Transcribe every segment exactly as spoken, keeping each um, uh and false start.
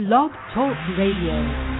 Blog Talk Radio.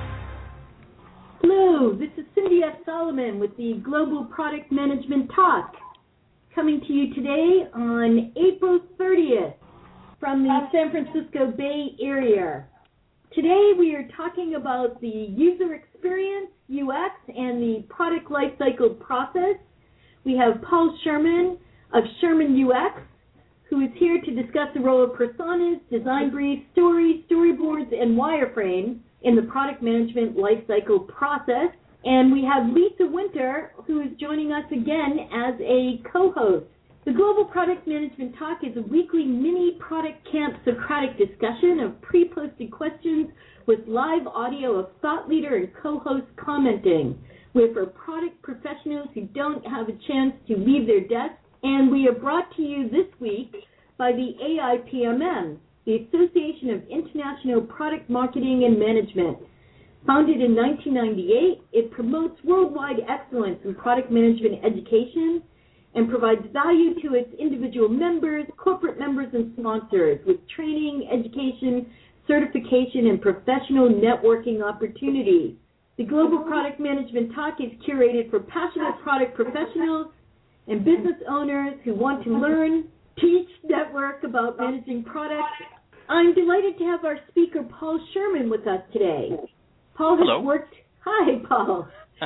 Hello, this is Cindy F. Solomon with the Global Product Management Talk, coming to you today on April thirtieth from the San Francisco Bay Area. Today we are talking about the user experience, U X, and the product lifecycle process. We have Paul Sherman of Sherman U X, who is here to discuss the role of personas, design briefs, stories, storyboards, and wireframes in the product management lifecycle process. And we have Lisa Winter, who is joining us again as a co-host. The Global Product Management Talk is a weekly mini product camp Socratic discussion of pre-posted questions with live audio of thought leader and co-host commenting. We're for product professionals who don't have a chance to leave their desks, and we are brought to you this week by the A I P M M, the Association of International Product Marketing and Management. Founded in nineteen ninety-eight, it promotes worldwide excellence in product management education and provides value to its individual members, corporate members, and sponsors with training, education, certification, and professional networking opportunities. The Global Product Management Talk is curated for passionate product professionals and business owners who want to learn, teach, network about managing products. I'm delighted to have our speaker, Paul Sherman, with us today. Paul has Hello. worked, hi, Paul.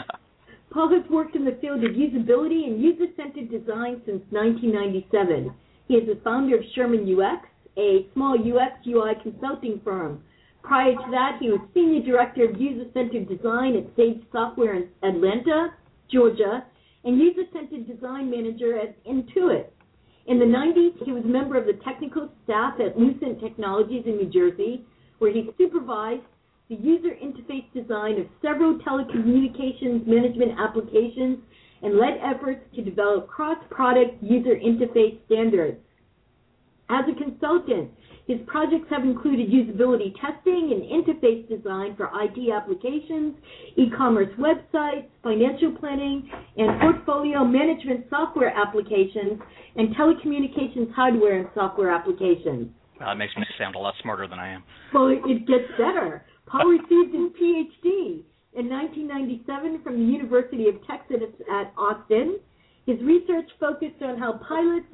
Paul has worked in the field of usability and user-centered design since nineteen ninety-seven. He is the founder of Sherman U X, a small U X U I consulting firm. Prior to that, he was Senior Director of User-Centered Design at Sage Software in Atlanta, Georgia, and User-Centered Design Manager at Intuit. In the nineties, he was a member of the technical staff at Lucent Technologies in New Jersey, where he supervised the user interface design of several telecommunications management applications and led efforts to develop cross-product user interface standards. As a consultant, his projects have included usability testing and interface design for I T applications, e-commerce websites, financial planning, and portfolio management software applications, and telecommunications hardware and software applications. Uh, it makes me sound a lot smarter than I am. Well, it gets better. Paul received his P H D in nineteen ninety-seven from the University of Texas at Austin. His research focused on how pilots'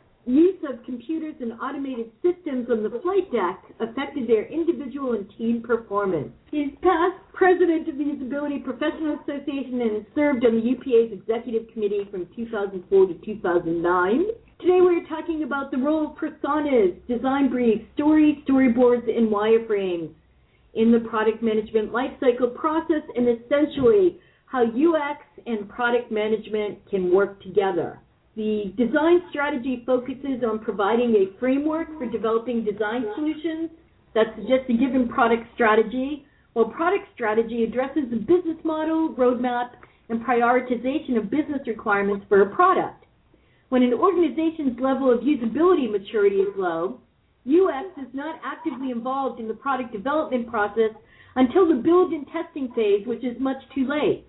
use of computers and automated systems on the flight deck affected their individual and team performance. He's past president of the Usability Professional Association and has served on the U P A's executive committee from two thousand four to two thousand nine. Today we're talking about the role of personas, design briefs, stories, storyboards, and wireframes in the product management lifecycle process, and essentially how U X and product management can work together. The design strategy focuses on providing a framework for developing design solutions that suggest a given product strategy, while product strategy addresses the business model, roadmap, and prioritization of business requirements for a product. When an organization's level of usability maturity is low, U X is not actively involved in the product development process until the build and testing phase, which is much too late.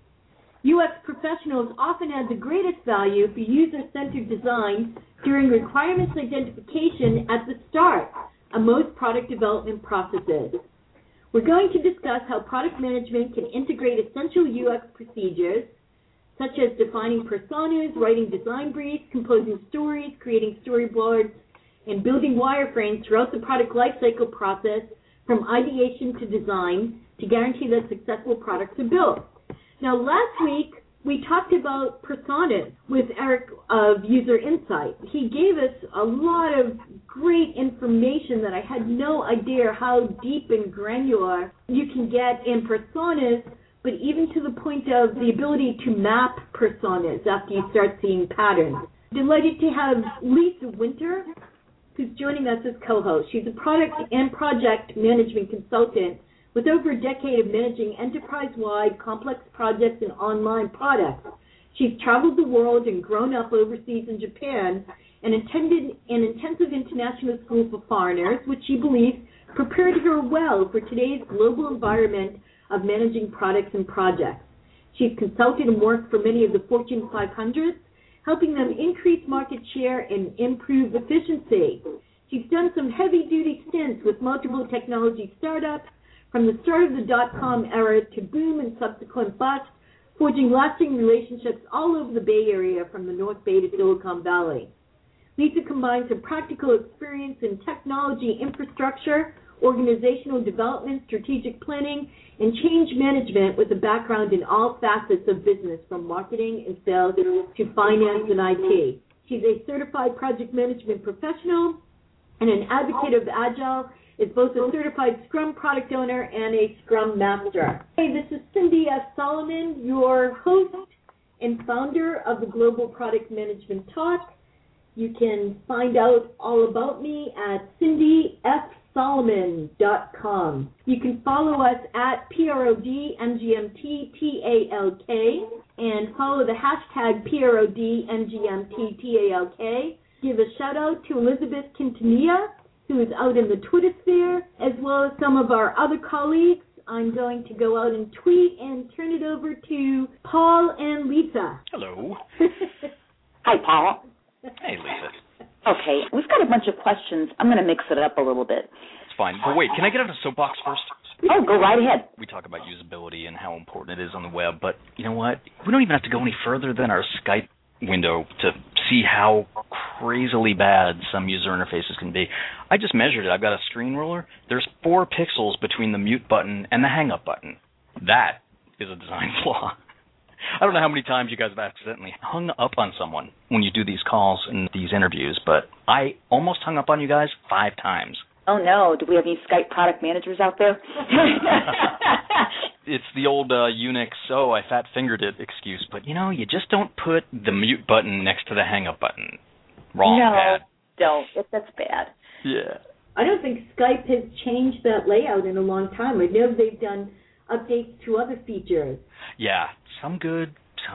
U X professionals often add the greatest value for user-centered design during requirements identification at the start of most product development processes. We're going to discuss how product management can integrate essential U X procedures, such as defining personas, writing design briefs, composing stories, creating storyboards, and building wireframes throughout the product lifecycle process from ideation to design to guarantee that successful products are built. Now, last week, we talked about personas with Eric of User Insight. He gave us a lot of great information that I had no idea how deep and granular you can get in personas, but even to the point of the ability to map personas after you start seeing patterns. Delighted to have Lisa Winter, who's joining us as co-host. She's a product and project management consultant with over a decade of managing enterprise-wide complex projects and online products. She's traveled the world and grown up overseas in Japan and attended an intensive international school for foreigners, which she believes prepared her well for today's global environment of managing products and projects. She's consulted and worked for many of the Fortune five hundred, helping them increase market share and improve efficiency. She's done some heavy-duty stints with multiple technology startups, from the start of the dot-com era to boom and subsequent bust, forging lasting relationships all over the Bay Area from the North Bay to Silicon Valley. Lisa combines her practical experience in technology infrastructure, organizational development, strategic planning, and change management with a background in all facets of business, from marketing and sales to finance and I T. She's a certified project management professional and an advocate of Agile, is both a certified Scrum product owner and a Scrum master. Hey, this is Cindy F. Solomon, your host and founder of the Global Product Management Talk. You can find out all about me at cindy f solomon dot com. You can follow us at P R O D M G M T T A L K and follow the hashtag P R O D M G M T T A L K. Give a shout out to Elizabeth Quintanilla, who is out in the Twitter sphere, as well as some of our other colleagues. I'm going to go out and tweet and turn it over to Paul and Lisa. Hello. Hi, Paul. Hey, Lisa. Okay, we've got a bunch of questions. I'm going to mix it up a little bit. It's fine. But wait, can I get on a soapbox first? Oh, go right ahead. We talk about usability and how important it is on the web, but you know what? We don't even have to go any further than our Skype window to see how crazily bad some user interfaces can be. I just measured it. I've got a screen ruler. There's four pixels between the mute button and the hang up button. That is a design flaw. I don't know how many times you guys have accidentally hung up on someone when you do these calls and these interviews, but I almost hung up on you guys five times. Oh, no. Do we have any Skype product managers out there? It's the old uh, Unix, oh, I fat-fingered it excuse, but, you know, you just don't put the mute button next to the hang-up button. Wrong, no, bad. don't. That's bad. Yeah. I don't think Skype has changed that layout in a long time. I know they've done updates to other features. Yeah, some good,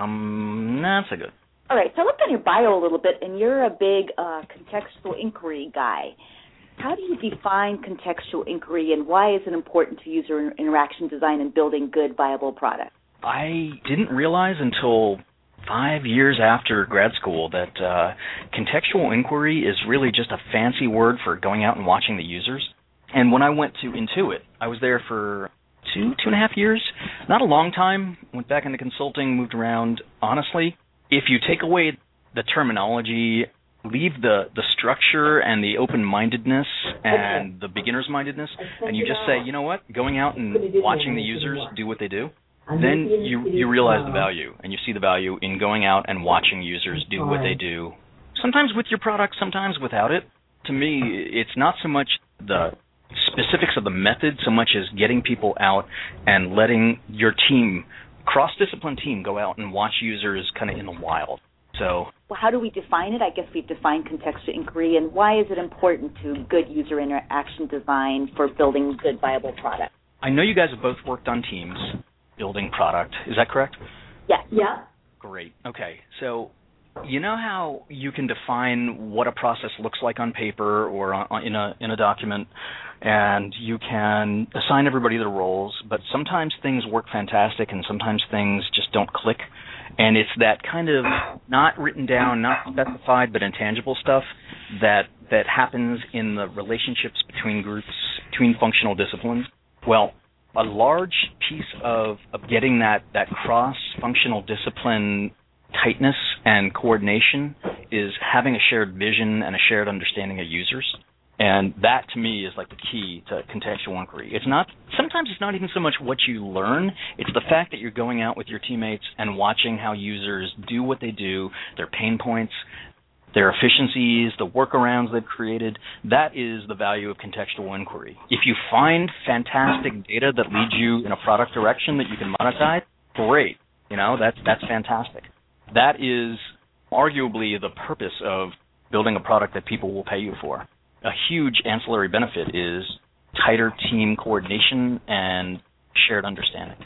some not so good. All right, so I looked on your bio a little bit, and you're a big uh, contextual inquiry guy. How do you define contextual inquiry, and why is it important to user interaction design and building good, viable products? I didn't realize until five years after grad school that uh, contextual inquiry is really just a fancy word for going out and watching the users. And when I went to Intuit, I was there for two, two and a half years. Not a long time. Went back into consulting, moved around. Honestly, if you take away the terminology, leave the, the structure and the open-mindedness and the beginner's mindedness, and you just say, you know what, going out and watching the users do what they do, then you, you realize the value, and you see the value in going out and watching users do what they do, sometimes with your product, sometimes without it. To me, it's not so much the specifics of the method so much as getting people out and letting your team, cross-discipline team, go out and watch users kind of in the wild. So, well, how do we define it? I guess we've defined contextual inquiry, and why is it important to good user interaction design for building good, viable products? I know you guys have both worked on teams building product. Is that correct? Yes. Yeah. Great. Okay. So, you know how you can define what a process looks like on paper or on, in a in a document, and you can assign everybody their roles, but sometimes things work fantastic and sometimes things just don't click. And it's that kind of not written down, not specified, but intangible stuff that that happens in the relationships between groups, between functional disciplines. Well, a large piece of, of getting that, that cross-functional discipline tightness and coordination is having a shared vision and a shared understanding of users. And that, to me, is like the key to contextual inquiry. It's not, sometimes it's not even so much what you learn, it's the fact that you're going out with your teammates and watching how users do what they do, their pain points, their efficiencies, the workarounds they've created. That is the value of contextual inquiry. If you find fantastic data that leads you in a product direction that you can monetize, great. You know, that's that's fantastic. That is arguably the purpose of building a product that people will pay you for. A huge ancillary benefit is tighter team coordination and shared understanding.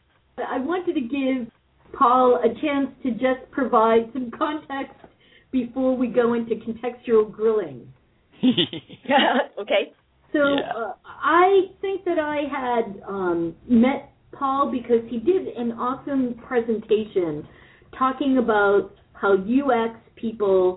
I wanted to give Paul a chance to just provide some context before we go into contextual grilling. Okay. So yeah. uh, I think that I had um, met Paul because he did an awesome presentation talking about how U X people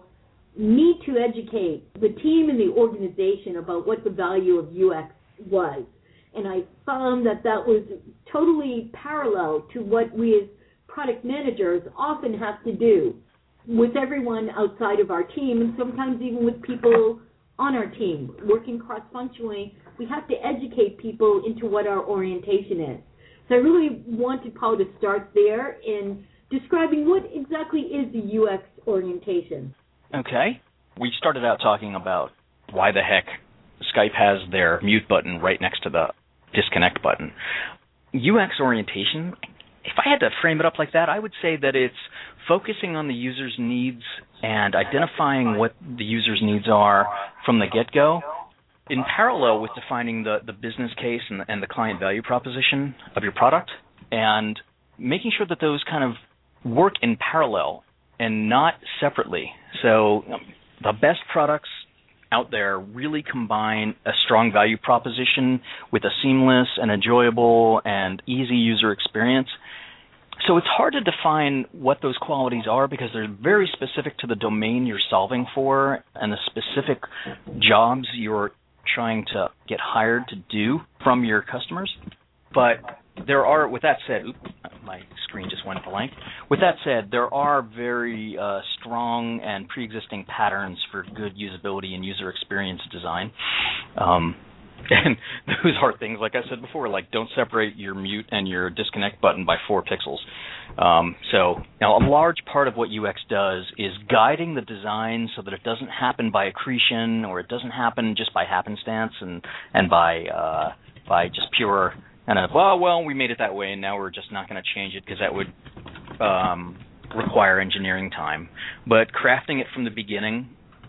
need to educate the team and the organization about what the value of U X was. And I found that that was totally parallel to what we as product managers often have to do with everyone outside of our team, and sometimes even with people on our team. Working cross-functionally, we have to educate people into what our orientation is. So I really wanted Paul to start there in describing what exactly is the U X orientation. Okay. We started out talking about why the heck Skype has their mute button right next to the disconnect button. U X orientation, if I had to frame it up like that, I would say that it's focusing on the user's needs and identifying what the user's needs are from the get-go, in parallel with defining the, the business case and the, and the client value proposition of your product, and making sure that those kind of work in parallel and not separately. So um, the best products out there really combine a strong value proposition with a seamless and enjoyable and easy user experience. So it's hard to define what those qualities are because they're very specific to the domain you're solving for and the specific jobs you're trying to get hired to do from your customers. But there are, with that said, oops, my screen just went blank. With that said, there are very uh, strong and pre-existing patterns for good usability and user experience design. Um, and those are things, like I said before, like don't separate your mute and your disconnect button by four pixels. Um, so now a large part of what U X does is guiding the design so that it doesn't happen by accretion or it doesn't happen just by happenstance and, and by uh, by just pure kind of, well, well, we made it that way and now we're just not going to change it because that would um, require engineering time. But crafting it from the beginning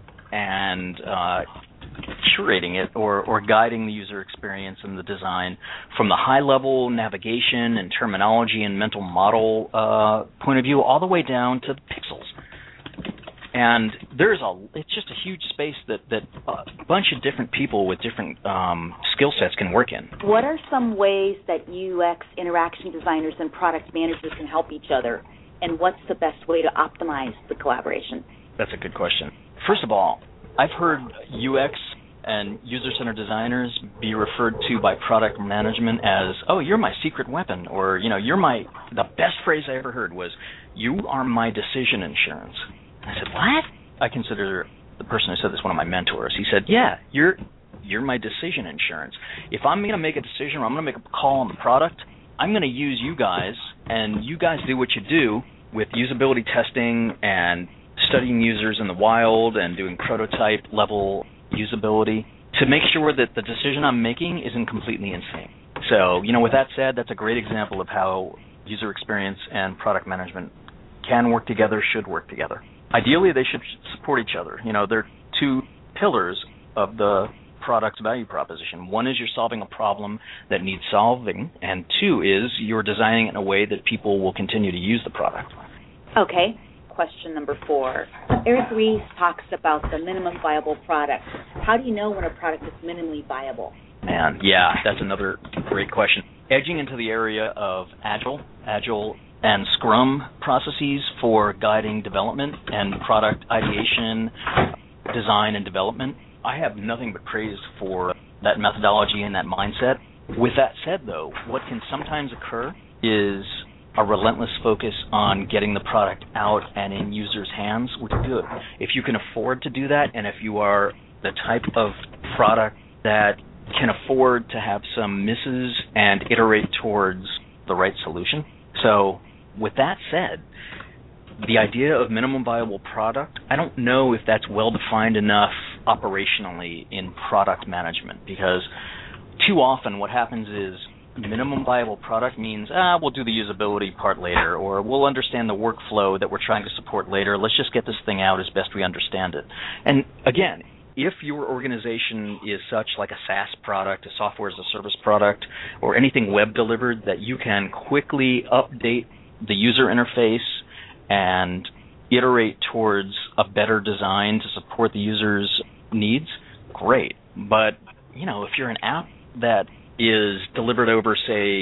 and uh, curating it or, or guiding the user experience and the design from the high-level navigation and terminology and mental model uh, point of view all the way down to the pixels. And there's a, it's just a huge space that, that a bunch of different people with different um, skill sets can work in. What are some ways that U X interaction designers and product managers can help each other, and what's the best way to optimize the collaboration? That's a good question. First of all, I've heard U X and user-centered designers be referred to by product management as, oh, you're my secret weapon, or, you know, you're my, the best phrase I ever heard was, you are my decision insurance. I said, what? I consider the person who said this one of my mentors. He said, yeah, you're you're my decision insurance. If I'm going to make a decision or I'm going to make a call on the product, I'm going to use you guys, and you guys do what you do with usability testing and studying users in the wild and doing prototype-level usability to make sure that the decision I'm making isn't completely insane. So, you know, with that said, that's a great example of how user experience and product management can work together, should work together. Ideally, they should support each other. You know, they're two pillars of the product's value proposition. One is you're solving a problem that needs solving, and two is you're designing it in a way that people will continue to use the product. Okay. Question number four. Eric Ries talks about the minimum viable product. How do you know when a product is minimally viable? Man, yeah, that's another great question. Edging into the area of Agile, Agile and Scrum processes for guiding development and product ideation, design, and development. I have nothing but praise for that methodology and that mindset. With that said, though, what can sometimes occur is a relentless focus on getting the product out and in users' hands, which is good. If you can afford to do that, and if you are the type of product that can afford to have some misses and iterate towards the right solution. So with that said, the idea of minimum viable product, I don't know if that's well defined enough operationally in product management, because too often what happens is minimum viable product means, ah, we'll do the usability part later, or we'll understand the workflow that we're trying to support later. Let's just get this thing out as best we understand it. And again, if your organization is such like a SaaS product, a software as a service product, or anything web delivered that you can quickly update the user interface and iterate towards a better design to support the user's needs, great. But, you know, if you're an app that is delivered over, say,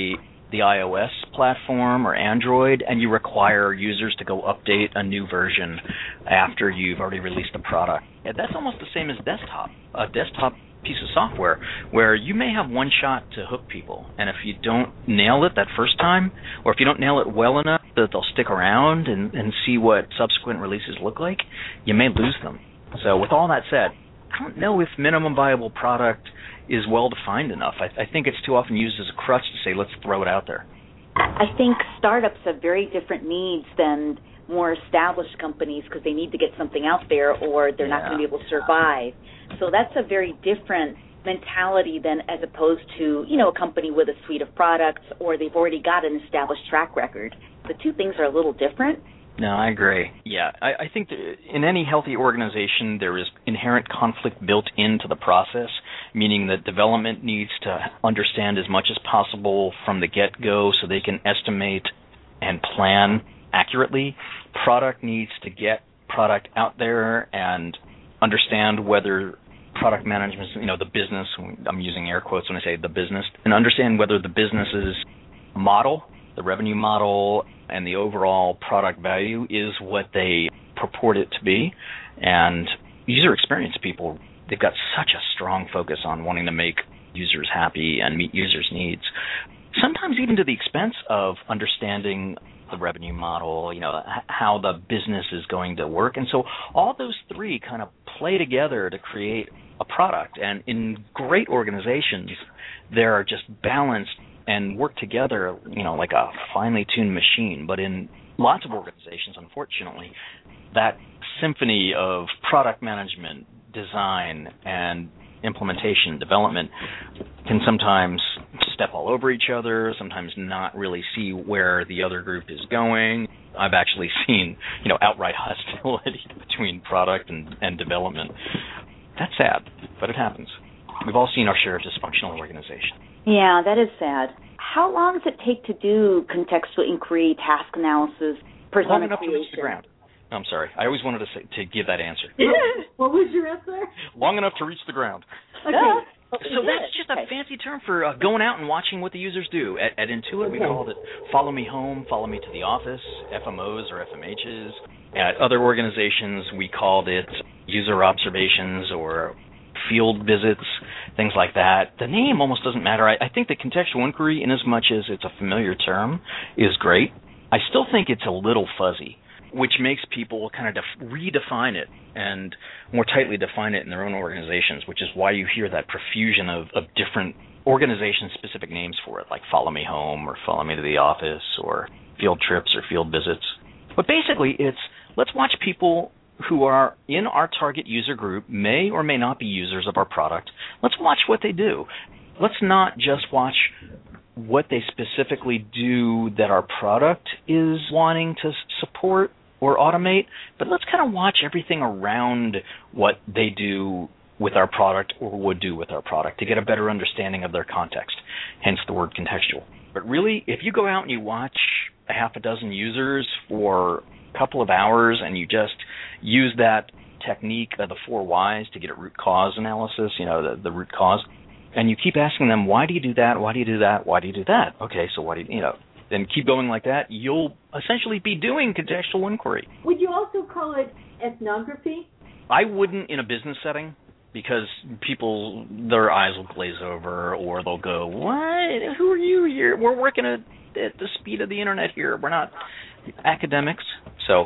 the iOS platform or Android, and you require users to go update a new version after you've already released the product. And that's almost the same as desktop, a desktop piece of software, where you may have one shot to hook people, and if you don't nail it that first time, or if you don't nail it well enough that they'll stick around and, and see what subsequent releases look like, you may lose them. So with all that said, I don't know if minimum viable product is well defined enough. I, I think it's too often used as a crutch to say, let's throw it out there. I think startups have very different needs than more established companies because they need to get something out there or they're yeah. not going to be able to survive. So that's a very different mentality than as opposed to, you know, a company with a suite of products or they've already got an established track record. The two things are a little different. No, I agree. Yeah, I, I think that in any healthy organization there is inherent conflict built into the process, meaning that development needs to understand as much as possible from the get-go so they can estimate and plan accurately. Product needs to get product out there and understand whether product management, you know, the business, I'm using air quotes when I say the business, and understand whether the business's model, the revenue model, and the overall product value is what they purport it to be. And user experience people, they've got such a strong focus on wanting to make users happy and meet users' needs, sometimes even to the expense of understanding the revenue model, you know, how the business is going to work. And so all those three kind of play together to create a product. And in great organizations, they're just balanced and work together, you know, like a finely tuned machine. But in lots of organizations, unfortunately, that symphony of product management, design, and implementation, development can sometimes step all over each other, sometimes not really see where the other group is going. I've actually seen, you know, outright hostility between product and, and development. That's sad, but it happens. We've all seen our share of dysfunctional organizations. Yeah, that is sad. How long does it take to do contextual inquiry, task analysis, persona Long enough creation? to reach the ground. I'm sorry. I always wanted to say, to give that answer. What was your answer? Long enough to reach the ground. Okay. Uh, So that's just a okay. fancy term for uh, going out and watching what the users do. At, at Intuit, we called it Follow Me Home, Follow Me to the Office, F M Os or F M Hs. At other organizations, we called it User Observations or Field Visits, things like that. The name almost doesn't matter. I, I think the contextual inquiry, in as much as it's a familiar term, is great. I still think it's a little fuzzy, which makes people kind of def- redefine it and more tightly define it in their own organizations, which is why you hear that profusion of, of different organization-specific names for it, like Follow Me Home or Follow Me to the Office or Field Trips or Field Visits. But basically, it's let's watch people who are in our target user group, may or may not be users of our product. Let's watch what they do. Let's not just watch what they specifically do that our product is wanting to support or automate, but let's kind of watch everything around what they do with our product or would do with our product to get a better understanding of their context, hence the word contextual. But really, if you go out and you watch a half a dozen users for a couple of hours and you just use that technique of the four whys to get a root cause analysis, you know, the, the root cause, and you keep asking them, why do you do that, why do you do that, why do you do that? Okay, so why do you, you know, then keep going like that, you'll essentially be doing contextual inquiry. Would you also call it ethnography? I wouldn't in a business setting because people, their eyes will glaze over or they'll go, what? Who are you here? We're working at, at the speed of the internet here. We're not academics. So,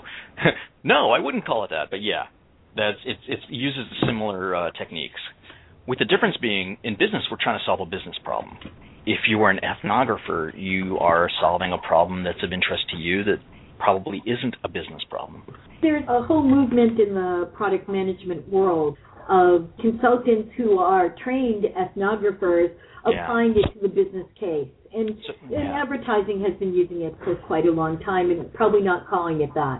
no, I wouldn't call it that. But, yeah, that's it, it uses similar uh, techniques. With the difference being, in business, we're trying to solve a business problem. If you are an ethnographer, you are solving a problem that's of interest to you that probably isn't a business problem. There's a whole movement in the product management world of consultants who are trained ethnographers applying yeah. it to the business case. And, so, yeah. and advertising has been using it for quite a long time and probably not calling it that.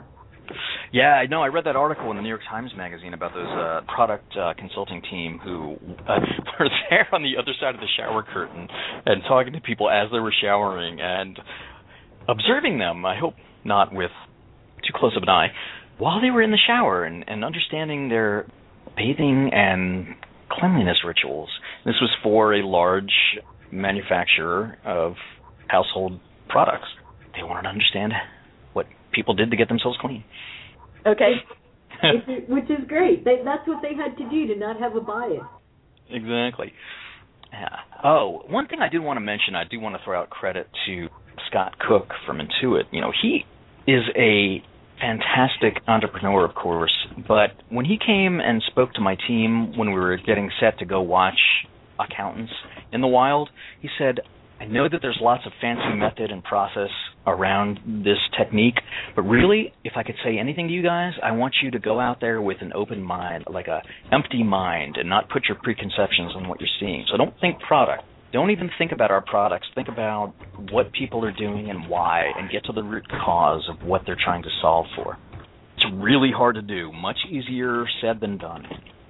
Yeah, I know. I read that article in the New York Times Magazine about those uh, product uh, consulting team who uh, were there on the other side of the shower curtain and talking to people as they were showering and observing them, I hope not with too close of an eye, while they were in the shower and, and understanding their bathing and cleanliness rituals. This was for a large manufacturer of household products. They wanted to understand what people did to get themselves clean. Okay. which, is, which is great. They, that's what they had to do to not have a bias. Exactly. Yeah. Oh, one thing I did want to mention, I do want to throw out credit to Scott Cook from Intuit. You know, he is a fantastic entrepreneur, of course, but when he came and spoke to my team when we were getting set to go watch accountants in the wild, he said, I know that there's lots of fancy method and process around this technique, but really, if I could say anything to you guys, I want you to go out there with an open mind, like a empty mind, and not put your preconceptions on what you're seeing. So don't think product. Don't even think about our products. Think about what people are doing and why, and get to the root cause of what they're trying to solve for. It's really hard to do. Much easier said than done.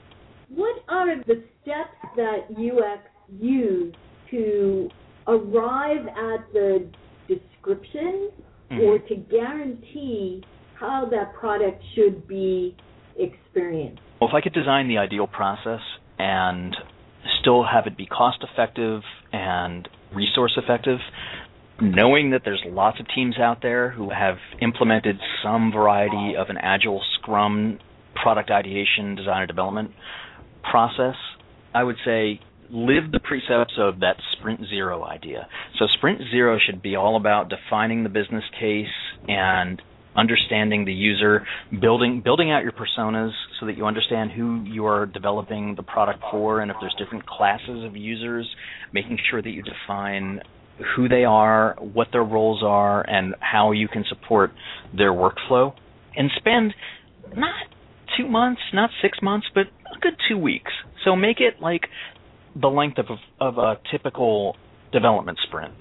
What are the steps that U X use to arrive at the description mm-hmm. or to guarantee how that product should be experienced? Well, if I could design the ideal process and still have it be cost-effective and resource-effective, knowing that there's lots of teams out there who have implemented some variety of an agile Scrum product ideation, design, and development process, I would say live the precepts of that Sprint Zero idea. So Sprint Zero should be all about defining the business case and understanding the user, building building out your personas so that you understand who you are developing the product for, and if there's different classes of users, making sure that you define who they are, what their roles are, and how you can support their workflow. And spend not two months, not six months, but a good two weeks. So make it like the length of a, of a typical development sprint.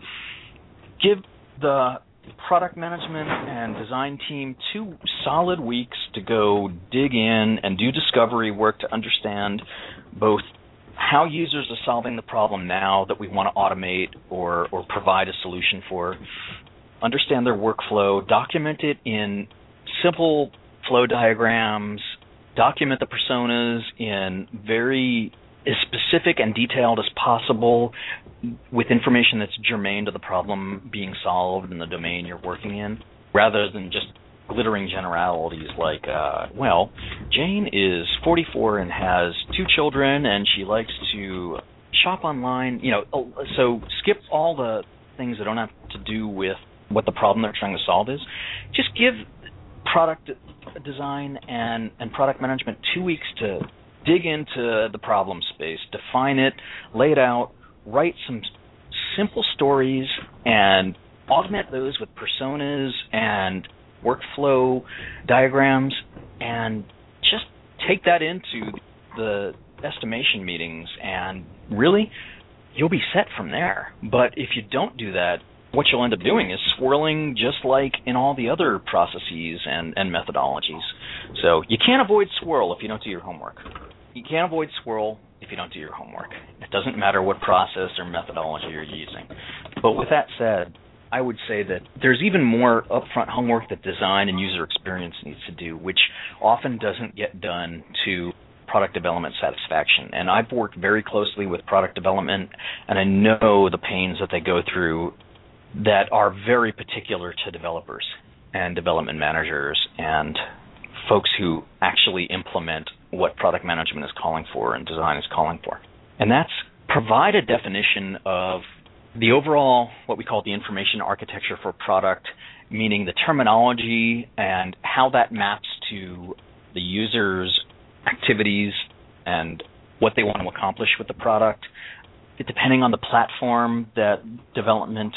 Give the product management and design team two solid weeks to go dig in and do discovery work to understand both how users are solving the problem now that we want to automate or, or provide a solution for, understand their workflow, document it in simple flow diagrams, document the personas in very as specific and detailed as possible with information that's germane to the problem being solved in the domain you're working in, rather than just glittering generalities like, uh, well, Jane is forty-four and has two children and she likes to shop online. You know, so skip all the things that don't have to do with what the problem they're trying to solve is. Just give product design and, and product management two weeks to dig into the problem space, define it, lay it out, write some simple stories, and augment those with personas and workflow diagrams, and just take that into the estimation meetings, and really, you'll be set from there. But if you don't do that, what you'll end up doing is swirling just like in all the other processes and, and methodologies. So you can't avoid swirl if you don't do your homework. You can't avoid swirl if you don't do your homework. It doesn't matter what process or methodology you're using. But with that said, I would say that there's even more upfront homework that design and user experience needs to do, which often doesn't get done to product development satisfaction. And I've worked very closely with product development, and I know the pains that they go through that are very particular to developers and development managers and folks who actually implement what product management is calling for and design is calling for. And that's provide a definition of the overall, what we call the information architecture for product, meaning the terminology and how that maps to the user's activities and what they want to accomplish with the product. It, depending on the platform that development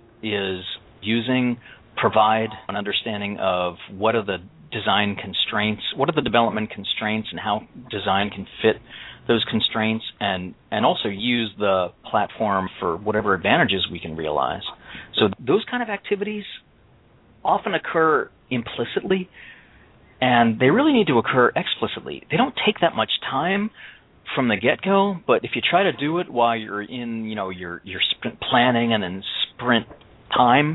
is using, provide an understanding of what are the design constraints, what are the development constraints, and how design can fit those constraints, and, and also use the platform for whatever advantages we can realize. So those kind of activities often occur implicitly, and they really need to occur explicitly. They don't take that much time from the get-go, but if you try to do it while you're in, you know, your your sprint planning and then sprint time,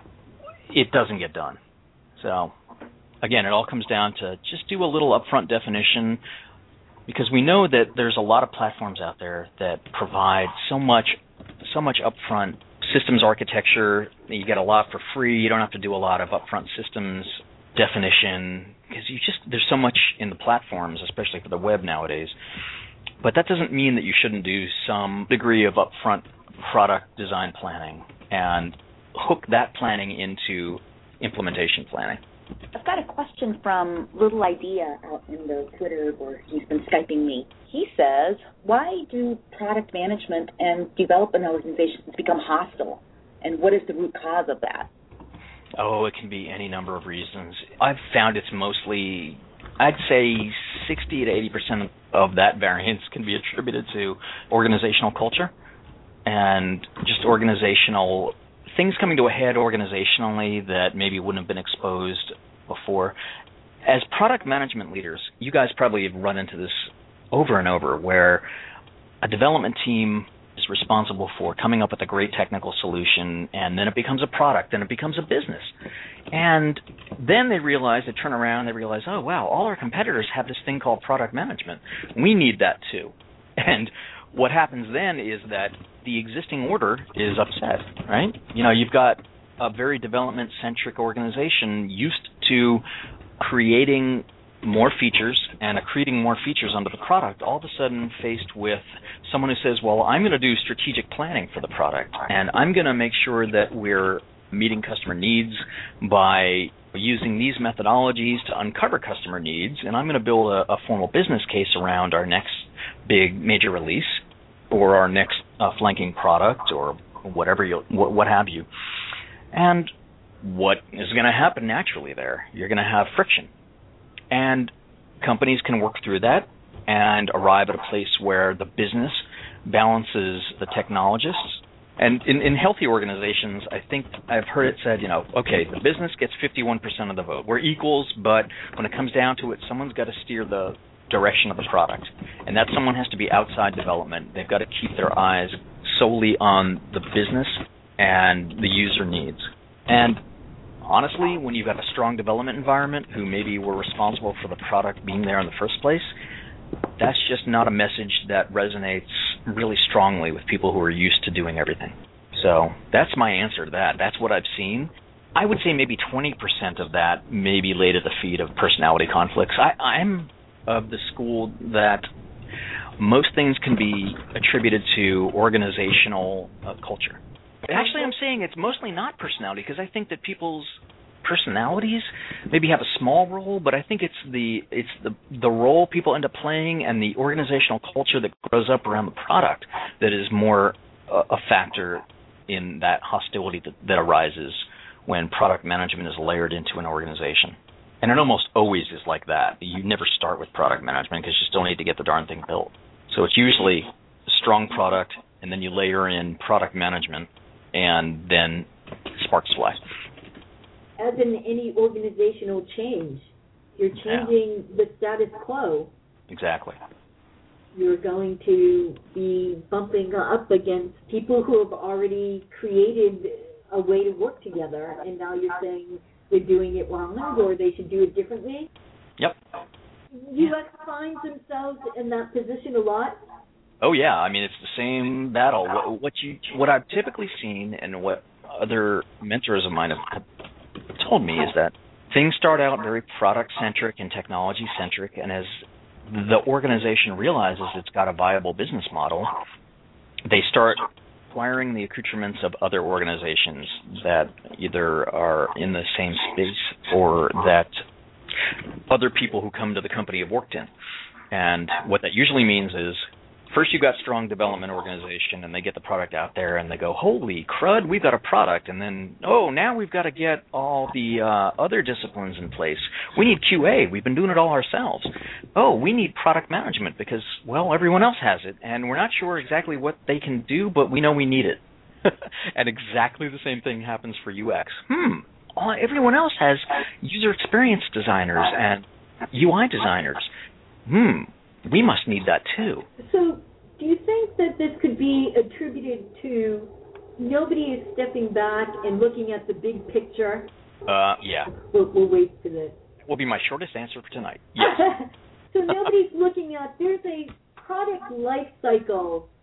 it doesn't get done. So again, it all comes down to just do a little upfront definition, because we know that there's a lot of platforms out there that provide so much so much upfront systems architecture, you get a lot for free. You don't have to do a lot of upfront systems definition because you just there's so much in the platforms, especially for the web nowadays. But that doesn't mean that you shouldn't do some degree of upfront product design planning and hook that planning into implementation planning. I've got a question from Little Idea out in the Twitter where he's been Skyping me. He says, why do product management and development organizations become hostile? And what is the root cause of that? Oh, it can be any number of reasons. I've found it's mostly, I'd say sixty to eighty percent of that variance can be attributed to organizational culture and just organizational things coming to a head organizationally that maybe wouldn't have been exposed before. As product management leaders, you guys probably have run into this over and over where a development team is responsible for coming up with a great technical solution, and then it becomes a product, and it becomes a business. And then they realize, they turn around, they realize, oh, wow, all our competitors have this thing called product management. We need that too. And what happens then is that the existing order is upset, right? You know, you've got a very development-centric organization used to creating more features and accreting more features onto the product, all of a sudden faced with someone who says, well, I'm going to do strategic planning for the product, and I'm going to make sure that we're meeting customer needs by using these methodologies to uncover customer needs, and I'm going to build a, a formal business case around our next big major release or our next uh, flanking product or whatever you what, what have you. And what is going to happen naturally there? You're going to have friction. And companies can work through that and arrive at a place where the business balances the technologists. And in, in healthy organizations, I think I've heard it said, you know, okay, the business gets fifty-one percent of the vote. We're equals, but when it comes down to it, someone's got to steer the direction of the product. And that someone has to be outside development. They've got to keep their eyes solely on the business and the user needs. And honestly, when you've got a strong development environment who maybe were responsible for the product being there in the first place, that's just not a message that resonates really strongly with people who are used to doing everything. So that's my answer to that. That's what I've seen. I would say maybe twenty percent of that may be laid at the feet of personality conflicts. I, I'm of the school that most things can be attributed to organizational uh, culture. Actually, I'm saying it's mostly not personality because I think that people's personalities maybe have a small role, but I think it's the it's the the role people end up playing and the organizational culture that grows up around the product that is more uh, a factor in that hostility that, that arises when product management is layered into an organization. And it almost always is like that. You never start with product management because you still need to get the darn thing built. So it's usually a strong product, and then you layer in product management, and then sparks fly. As in any organizational change, you're changing yeah. the status quo. Exactly. You're going to be bumping up against people who have already created a way to work together, and now you're saying they're doing it wrong or they should do it differently. Yep. U X finds themselves in that position a lot. Oh yeah, I mean it's the same battle. What, what you, what I've typically seen, and what other mentors of mine have told me, is that things start out very product-centric and technology-centric, and as the organization realizes it's got a viable business model, they start acquiring the accoutrements of other organizations that either are in the same space or that other people who come to the company have worked in. And what that usually means is, first you've got strong development organization, and they get the product out there, and they go, holy crud, we've got a product. And then, oh, now we've got to get all the uh, other disciplines in place. We need Q A. We've been doing it all ourselves. Oh, we need product management because, well, everyone else has it, and we're not sure exactly what they can do, but we know we need it. And exactly the same thing happens for U X. Hmm, everyone else has user experience designers and U I designers. Hmm. We must need that too. So do you think that this could be attributed to nobody is stepping back and looking at the big picture? Uh, yeah. We'll, we'll wait for this. Will be my shortest answer for tonight. Yes. So nobody's looking at, there's a product life cycle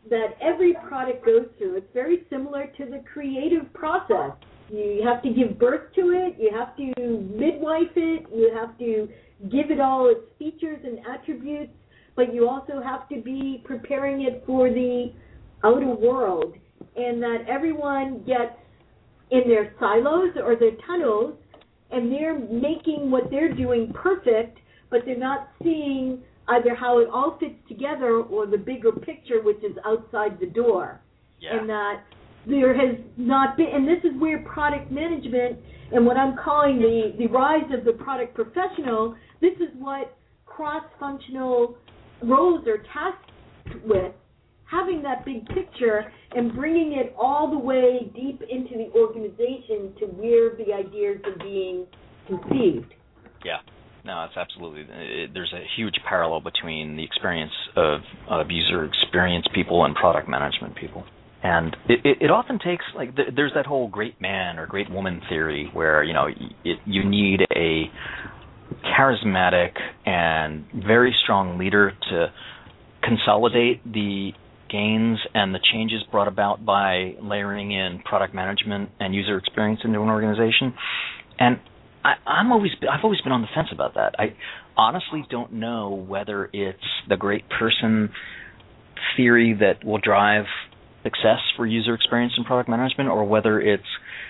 that every product goes through. It's very similar to the creative process. You have to give birth to it, you have to midwife it, you have to give it all its features and attributes, but you also have to be preparing it for the outer world, and that everyone gets in their silos or their tunnels, and they're making what they're doing perfect, but they're not seeing either how it all fits together or the bigger picture, which is outside the door. Yeah. And that there has not been, and this is where product management and what I'm calling the, the rise of the product professional, this is what cross-functional roles are tasked with, having that big picture and bringing it all the way deep into the organization to where the ideas are being conceived. Yeah. No, it's absolutely. It, there's a huge parallel between the experience of, of user experience people and product management people. And it, it, it often takes, like, th- there's that whole great man or great woman theory where, you know, it, you need a charismatic and very strong leader to consolidate the gains and the changes brought about by layering in product management and user experience into an organization. And I, I'm always, I've always been on the fence about that. I honestly don't know whether it's the great person theory that will drive success for user experience and product management, or whether it's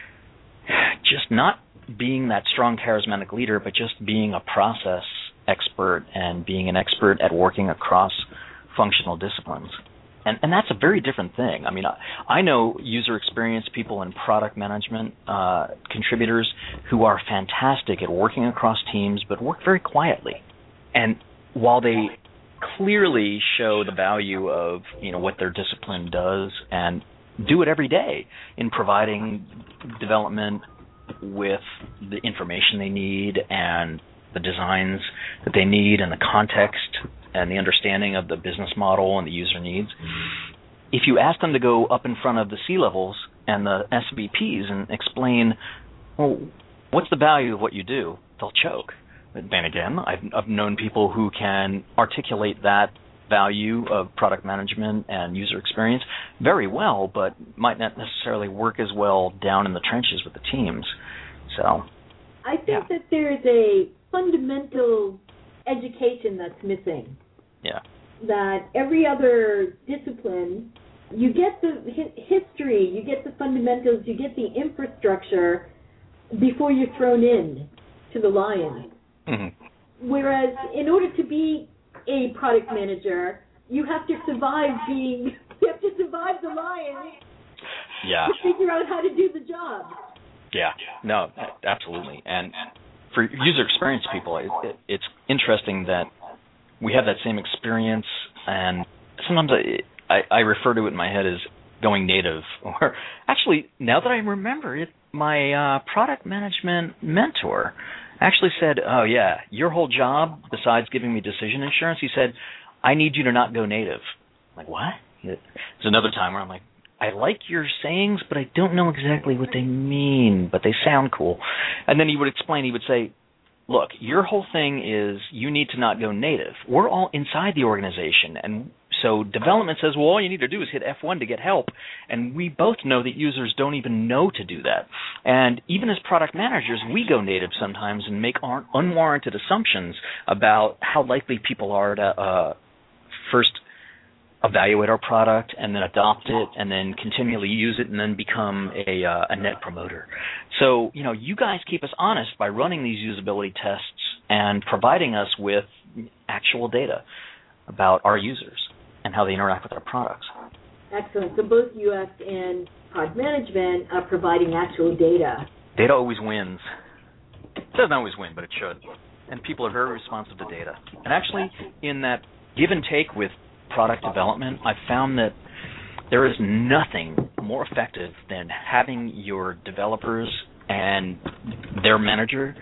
just not being that strong charismatic leader, but just being a process expert and being an expert at working across functional disciplines. And, and that's a very different thing. I mean, I, I know user experience people and product management uh, contributors who are fantastic at working across teams, but work very quietly. And while they clearly show the value of, you know, what their discipline does and do it every day in providing development with the information they need and the designs that they need and the context and the understanding of the business model and the user needs. If you ask them to go up in front of the C-levels and the S V Ps and explain, well, what's the value of what you do, they'll choke. But then again, I've, I've known people who can articulate that value of product management and user experience very well, but might not necessarily work as well down in the trenches with the teams. So, I think yeah. that there's a fundamental education that's missing. Yeah. That every other discipline, you get the hi- history, you get the fundamentals, you get the infrastructure before you're thrown in to the lion. Mm-hmm. Whereas in order to be a product manager, you have to survive being, you have to survive the lion yeah. to figure out how to do the job. Yeah, no, absolutely. And for user experience people, it, it, it's interesting that we have that same experience, and sometimes I, I, I refer to it in my head as going native. Or actually, now that I remember it, my uh, product management mentor actually said, oh, yeah, your whole job, besides giving me decision insurance, he said, I need you to not go native. I'm like, what? There's another time where I'm like, I like your sayings, but I don't know exactly what they mean, but they sound cool. And then he would explain, he would say, look, your whole thing is you need to not go native. We're all inside the organization, and so development says, well, all you need to do is hit F one to get help, and we both know that users don't even know to do that. And even as product managers, we go native sometimes and make unwarranted assumptions about how likely people are to uh, first evaluate our product and then adopt it and then continually use it and then become a, uh, a net promoter. So, you know, you guys keep us honest by running these usability tests and providing us with actual data about our users and how they interact with our products. Excellent. So both U X and product management are providing actual data. Data always wins. It doesn't always win, but it should. And people are very responsive to data. And actually, in that give and take with product development, I've found that there is nothing more effective than having your developers and their manager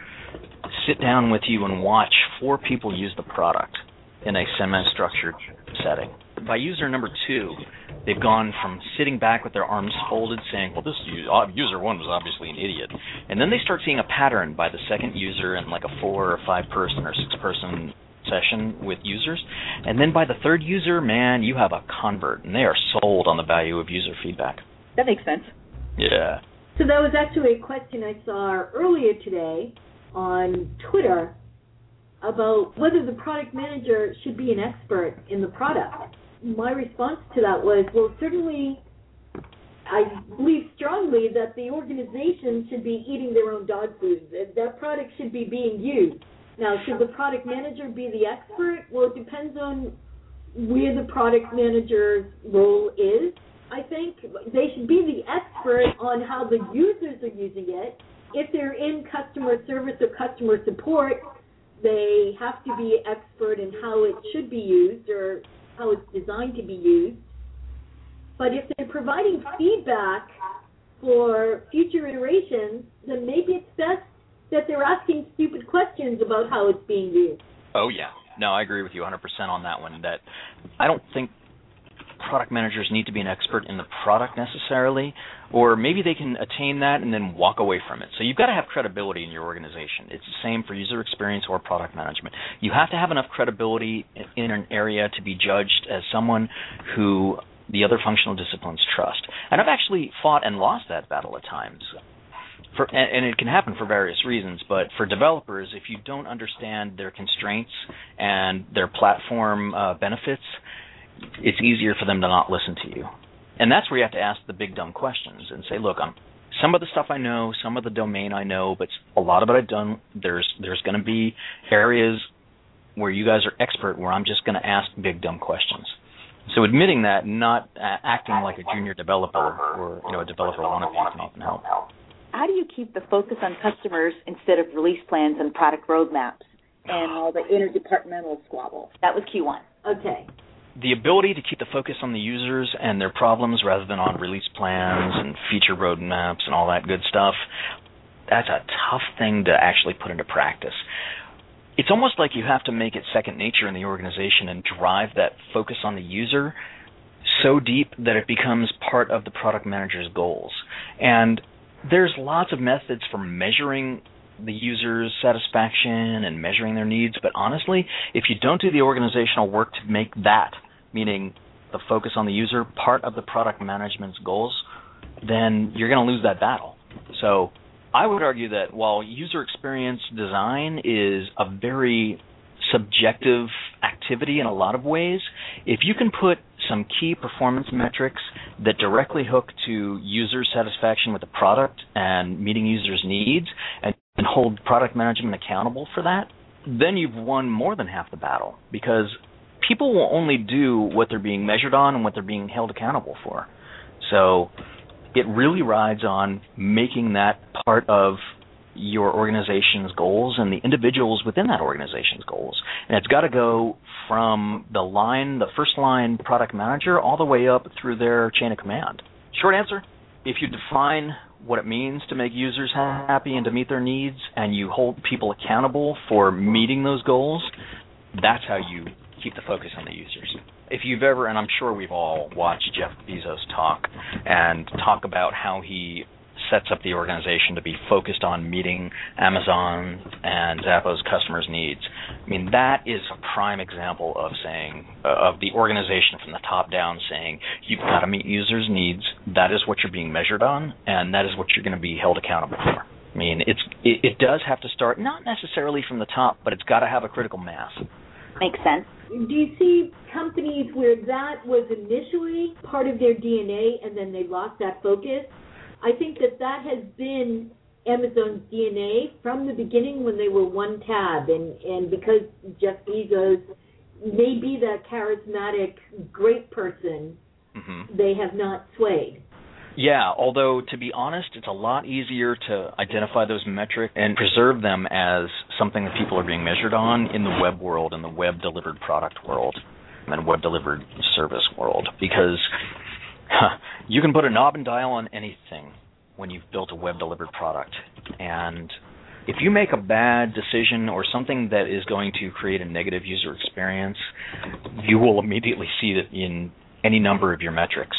sit down with you and watch four people use the product in a semi-structured setting. By user number two, they've gone from sitting back with their arms folded saying, well, this user one was obviously an idiot. And then they start seeing a pattern by the second user in like a four or five person or six person session with users. And then by the third user, man, you have a convert, and they are sold on the value of user feedback. That makes sense. Yeah. So that was actually a question I saw earlier today on Twitter about whether the product manager should be an expert in the product. My response to that was, well, certainly I believe strongly that the organization should be eating their own dog food. That, that product should be being used. Now, should the product manager be the expert? Well, it depends on where the product manager's role is. I think they should be the expert on how the users are using it. If they're in customer service or customer support, they have to be expert in how it should be used or how it's designed to be used. But if they're providing feedback for future iterations, then maybe it's best that they're asking stupid questions about how it's being used. Oh, yeah. No, I agree with you one hundred percent on that one. That I don't think product managers need to be an expert in the product necessarily, or maybe they can attain that and then walk away from it. So you've got to have credibility in your organization. It's the same for user experience or product management. You have to have enough credibility in an area to be judged as someone who the other functional disciplines trust. And I've actually fought and lost that battle at times. For, and, and it can happen for various reasons, but for developers, if you don't understand their constraints and their platform uh, benefits, it's easier for them to not listen to you. And that's where you have to ask the big dumb questions and say, look, I'm, some of the stuff I know, some of the domain I know, but a lot of it I don't. There's there's going to be areas where you guys are expert where I'm just going to ask big dumb questions. So admitting that, not uh, acting like a junior developer or you know a developer wannabe can often help. How do you keep the focus on customers instead of release plans and product roadmaps and all the interdepartmental squabble? That was Q one. Okay. The ability to keep the focus on the users and their problems rather than on release plans and feature roadmaps and all that good stuff, that's a tough thing to actually put into practice. It's almost like you have to make it second nature in the organization and drive that focus on the user so deep that it becomes part of the product manager's goals. And there's lots of methods for measuring the user's satisfaction and measuring their needs, but honestly, if you don't do the organizational work to make that, meaning the focus on the user, part of the product management's goals, then you're going to lose that battle. So I would argue that while user experience design is a very subjective activity in a lot of ways, if you can put some key performance metrics that directly hook to user satisfaction with the product and meeting users' needs and, and hold product management accountable for that, then you've won more than half the battle, because people will only do what they're being measured on and what they're being held accountable for. So it really rides on making that part of your organization's goals and the individuals within that organization's goals. And it's got to go from the line, the first line product manager, all the way up through their chain of command. Short answer, if you define what it means to make users happy and to meet their needs, and you hold people accountable for meeting those goals, that's how you keep the focus on the users. If you've ever, and I'm sure we've all watched Jeff Bezos talk and talk about how he sets up the organization to be focused on meeting Amazon and Zappos customers' needs. I mean, that is a prime example of saying, uh, of the organization from the top down saying, you've got to meet users' needs, that is what you're being measured on, and that is what you're going to be held accountable for. I mean, it's it, it does have to start, not necessarily from the top, but it's got to have a critical mass. Makes sense. Do you see companies where that was initially part of their D N A and then they lost that focus? I think that that has been Amazon's D N A from the beginning when they were one tab, and, and because Jeff Bezos may be that charismatic, great person, mm-hmm. they have not swayed. Yeah, although to be honest, it's a lot easier to identify those metrics and preserve them as something that people are being measured on in the web world, in the web-delivered product world, and web-delivered service world, because huh, you can put a knob and dial on anything when you've built a web-delivered product. And if you make a bad decision or something that is going to create a negative user experience, you will immediately see it in any number of your metrics,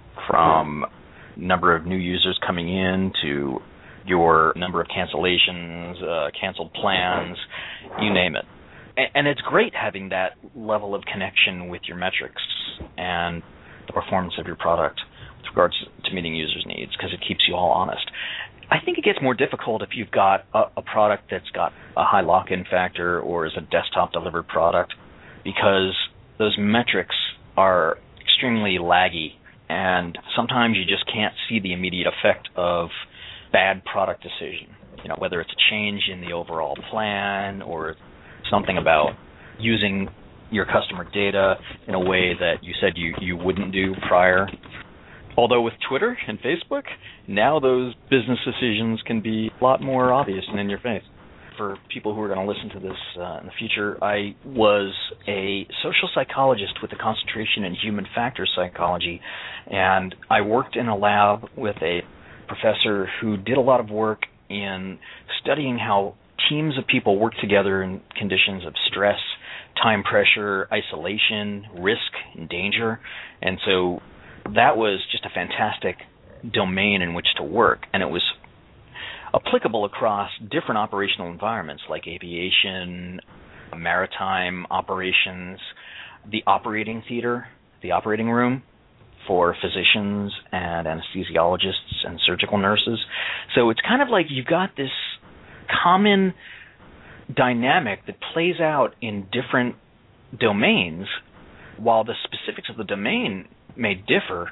from number of new users coming in to your number of cancellations, uh, canceled plans, you name it. and it's great having that level of connection with your metrics and the performance of your product with regards to meeting users' needs, because it keeps you all honest. I think it gets more difficult if you've got a, a product that's got a high lock-in factor or is a desktop-delivered product, because those metrics are extremely laggy, and sometimes you just can't see the immediate effect of bad product decision. You know, whether it's a change in the overall plan or something about using your customer data in a way that you said you, you wouldn't do prior. Although with Twitter and Facebook, now those business decisions can be a lot more obvious and in your face. For people who are going to listen to this uh, in the future, I was a social psychologist with a concentration in human factor psychology, and I worked in a lab with a professor who did a lot of work in studying how teams of people work together in conditions of stress, time pressure, isolation, risk, and danger. And so that was just a fantastic domain in which to work, and it was applicable across different operational environments like aviation, maritime operations, the operating theater, the operating room for physicians and anesthesiologists and surgical nurses. So it's kind of like you've got this common dynamic that plays out in different domains. While the specifics of the domain may differ,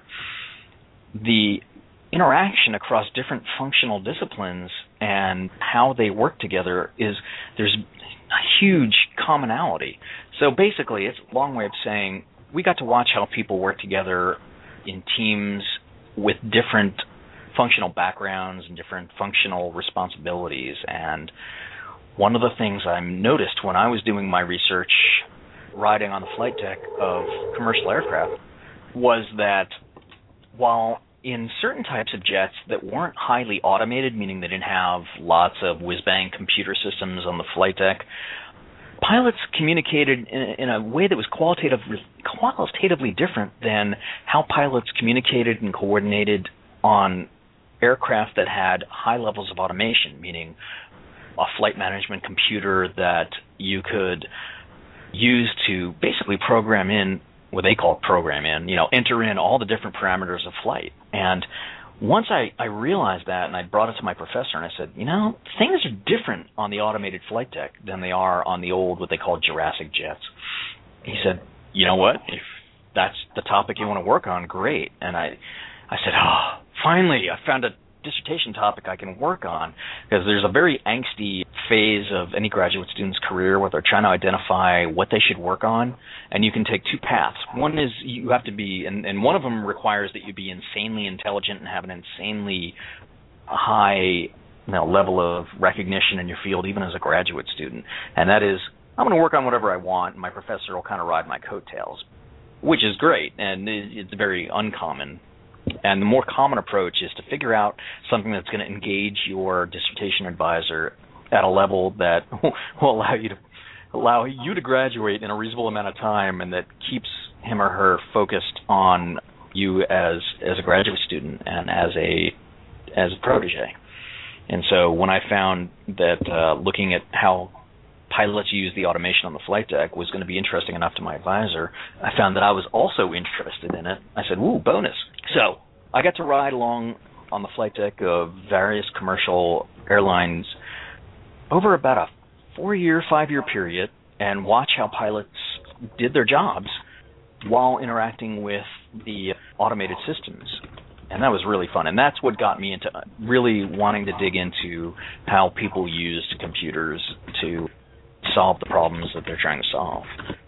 the interaction across different functional disciplines and how they work together is, there's a huge commonality. So basically, it's a long way of saying we got to watch how people work together in teams with different functional backgrounds and different functional responsibilities. And one of the things I noticed when I was doing my research riding on the flight deck of commercial aircraft was that while in certain types of jets that weren't highly automated, meaning they didn't have lots of whiz-bang computer systems on the flight deck, pilots communicated in, in a way that was qualitative, qualitatively different than how pilots communicated and coordinated on aircraft that had high levels of automation, meaning a flight management computer that you could use to basically program in what they call program in, you know, enter in all the different parameters of flight. And once I, I realized that, and I brought it to my professor, and I said, you know, things are different on the automated flight deck than they are on the old, what they call Jurassic jets. He said, you know what, if that's the topic you want to work on, great. And I, I said, oh, finally, I found a dissertation topic I can work on, because there's a very angsty phase of any graduate student's career where they're trying to identify what they should work on, and you can take two paths. One is you have to be, and, and one of them requires that you be insanely intelligent and have an insanely high you know, level of recognition in your field, even as a graduate student, and that is, I'm going to work on whatever I want, and my professor will kind of ride my coattails, which is great, and it's very uncommon. And the more common approach is to figure out something that's going to engage your dissertation advisor at a level that will allow you to allow you to graduate in a reasonable amount of time, and that keeps him or her focused on you as as a graduate student and as a as a protege. And so when I found that uh, looking at how pilots use the automation on the flight deck was going to be interesting enough to my advisor, I found that I was also interested in it. I said, ooh, bonus. So I got to ride along on the flight deck of various commercial airlines over about a four-year, five-year period and watch how pilots did their jobs while interacting with the automated systems. And that was really fun. And that's what got me into really wanting to dig into how people used computers to solve the problems that they're trying to solve.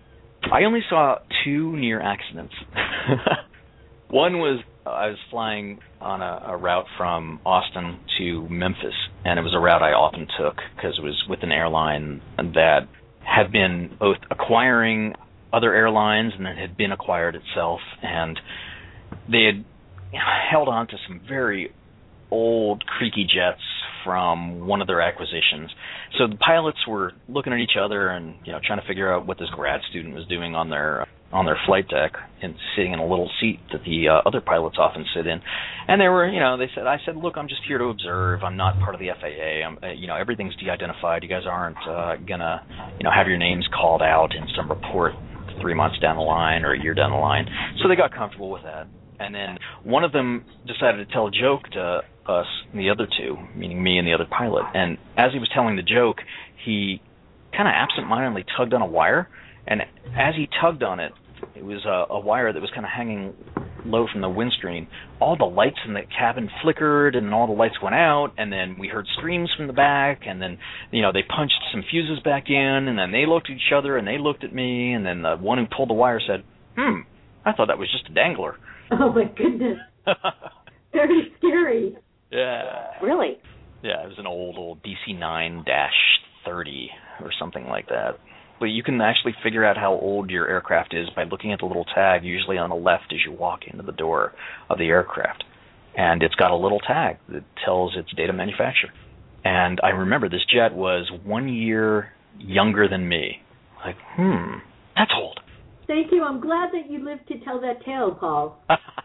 I only saw two near accidents. One was uh, I was flying on a, a route from Austin to Memphis, and it was a route I often took because it was with an airline that had been both acquiring other airlines and then had been acquired itself, and they had you know, held on to some very old, creaky jets from one of their acquisitions. So the pilots were looking at each other and you know trying to figure out what this grad student was doing on their on their flight deck and sitting in a little seat that the uh, other pilots often sit in. And they were, you know, they said, I said, look, I'm just here to observe. I'm not part of the F A A. I'm, uh, you know, everything's de-identified. You guys aren't uh, gonna, you know, have your names called out in some report three months down the line or a year down the line. So they got comfortable with that. And then one of them decided to tell a joke to us, the other two, meaning me and the other pilot. And as he was telling the joke, he kind of absentmindedly tugged on a wire. And as he tugged on it, it was a, a wire that was kind of hanging low from the windscreen. All the lights in the cabin flickered, and all the lights went out, and then we heard screams from the back, and then, you know, they punched some fuses back in, and then they looked at each other, and they looked at me, and then the one who pulled the wire said, hmm, I thought that was just a dangler. Oh, my goodness. Very scary. Yeah. Really? Yeah, it was an old, old D C nine thirty or something like that. But you can actually figure out how old your aircraft is by looking at the little tag, usually on the left as you walk into the door of the aircraft. And it's got a little tag that tells its date of manufacture. And I remember this jet was one year younger than me. Like, hmm, that's old. Thank you. I'm glad that you lived to tell that tale, Paul.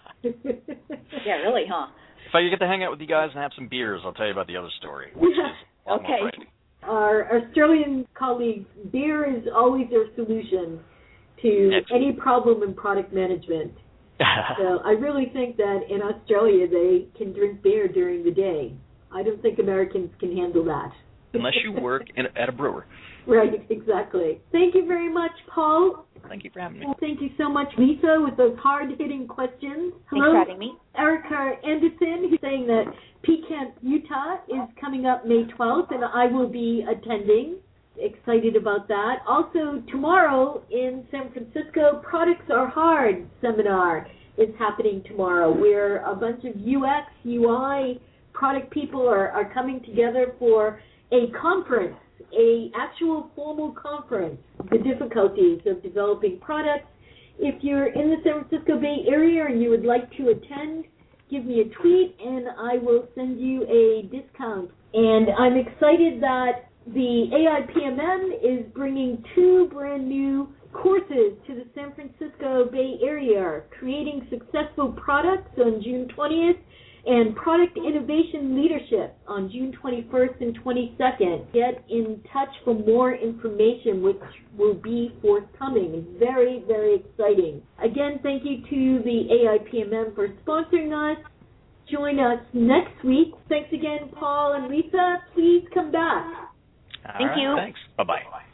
Yeah, really, huh? If I get to hang out with you guys and have some beers, I'll tell you about the other story, which is a lot more Okay. frightening. Our Australian colleagues, beer is always their solution to Excellent. any problem in product management. So I really think that in Australia they can drink beer during the day. I don't think Americans can handle that. Unless you work in, at a brewer. Right, exactly. Thank you very much, Paul. Thank you for having me. Well, thank you so much, Lisa, with those hard-hitting questions. Thanks Hello, for having me. Erica Anderson, who's saying that P Camp Utah is coming up May twelfth, and I will be attending. Excited about that. Also, tomorrow in San Francisco, Products Are Hard seminar is happening tomorrow, where a bunch of U X, U I product people are, are coming together for a conference, a actual formal conference, the difficulties of developing products. If you're in the San Francisco Bay Area and you would like to attend, give me a tweet and I will send you a discount. And I'm excited that the A I P M M is bringing two brand new courses to the San Francisco Bay Area, Creating Successful Products on June twentieth and Product Innovation Leadership on June twenty-first and twenty-second. Get in touch for more information, which will be forthcoming. Very, very exciting. Again, thank you to the A I P M M for sponsoring us. Join us next week. Thanks again, Paul and Lisa. Please come back. All Thank right, you. Thanks. Bye-bye.